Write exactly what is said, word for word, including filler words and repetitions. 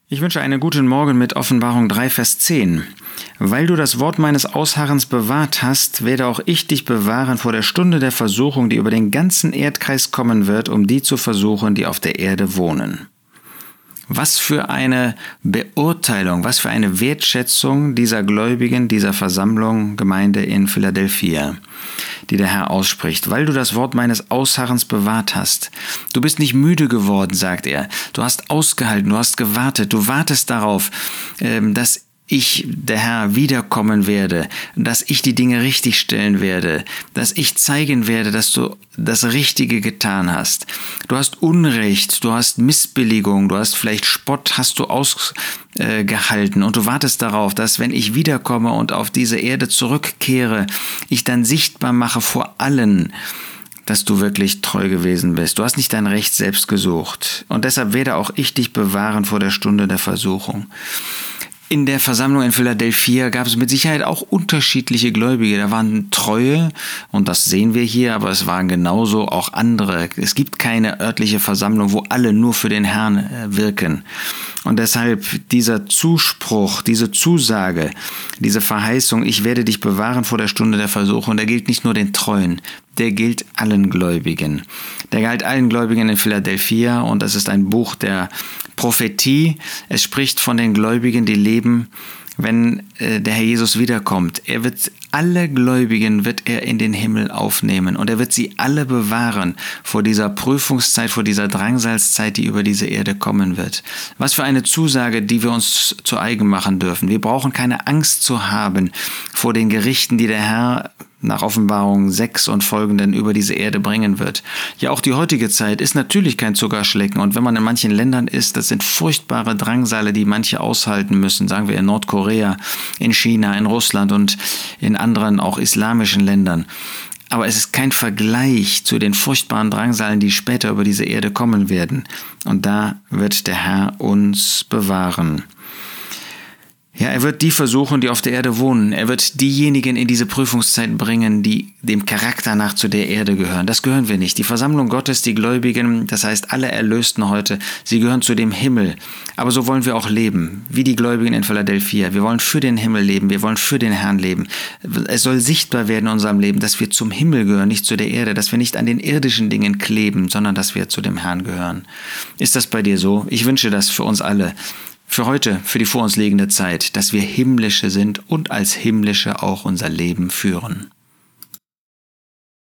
Ich wünsche einen guten Morgen mit Offenbarung drei, Vers zehn. Weil du das Wort meines Ausharrens bewahrt hast, werde auch ich dich bewahren vor der Stunde der Versuchung, die über den ganzen Erdkreis kommen wird, um die zu versuchen, die auf der Erde wohnen. Was für eine Beurteilung, was für eine Wertschätzung dieser Gläubigen, dieser Versammlung, Gemeinde in Philadelphia, die der Herr ausspricht. Weil du das Wort meines Ausharrens bewahrt hast. Du bist nicht müde geworden, sagt er. Du hast ausgehalten, du hast gewartet, du wartest darauf, dass ich, der Herr, wiederkommen werde, dass ich die Dinge richtigstellen werde, dass ich zeigen werde, dass du das Richtige getan hast. Du hast Unrecht, du hast Missbilligung, du hast vielleicht Spott, hast du ausgehalten und du wartest darauf, dass wenn ich wiederkomme und auf diese Erde zurückkehre, ich dann sichtbar mache vor allen, dass du wirklich treu gewesen bist. Du hast nicht dein Recht selbst gesucht und deshalb werde auch ich dich bewahren vor der Stunde der Versuchung. In der Versammlung in Philadelphia gab es mit Sicherheit auch unterschiedliche Gläubige. Da waren Treue, und das sehen wir hier, aber es waren genauso auch andere. Es gibt keine örtliche Versammlung, wo alle nur für den Herrn wirken. Und deshalb dieser Zuspruch, diese Zusage, diese Verheißung, ich werde dich bewahren vor der Stunde der Versuchung, der gilt nicht nur den Treuen, der gilt allen Gläubigen. Der galt allen Gläubigen in Philadelphia, und das ist ein Buch der Prophetie. Es spricht von den Gläubigen, die leben, wenn äh, der Herr Jesus wiederkommt. Er wird alle Gläubigen wird er in den Himmel aufnehmen und er wird sie alle bewahren vor dieser Prüfungszeit, vor dieser Drangsalzzeit, die über diese Erde kommen wird. Was für eine Zusage, die wir uns zu eigen machen dürfen. Wir brauchen keine Angst zu haben vor den Gerichten, die der Herr nach Offenbarung sechs und folgenden über diese Erde bringen wird. Ja, auch die heutige Zeit ist natürlich kein Zuckerschlecken, und wenn man in manchen Ländern ist, das sind furchtbare Drangsale, die manche aushalten müssen, sagen wir in Nordkorea, in China, in Russland und in anderen auch islamischen Ländern. Aber es ist kein Vergleich zu den furchtbaren Drangsalen, die später über diese Erde kommen werden. Und da wird der Herr uns bewahren. Ja, er wird die versuchen, die auf der Erde wohnen. Er wird diejenigen in diese Prüfungszeit bringen, die dem Charakter nach zu der Erde gehören. Das gehören wir nicht. Die Versammlung Gottes, die Gläubigen, das heißt alle Erlösten heute, sie gehören zu dem Himmel. Aber so wollen wir auch leben, wie die Gläubigen in Philadelphia. Wir wollen für den Himmel leben, wir wollen für den Herrn leben. Es soll sichtbar werden in unserem Leben, dass wir zum Himmel gehören, nicht zu der Erde, dass wir nicht an den irdischen Dingen kleben, sondern dass wir zu dem Herrn gehören. Ist das bei dir so? Ich wünsche das für uns alle. Für heute, für die vor uns liegende Zeit, dass wir himmlische sind und als himmlische auch unser Leben führen.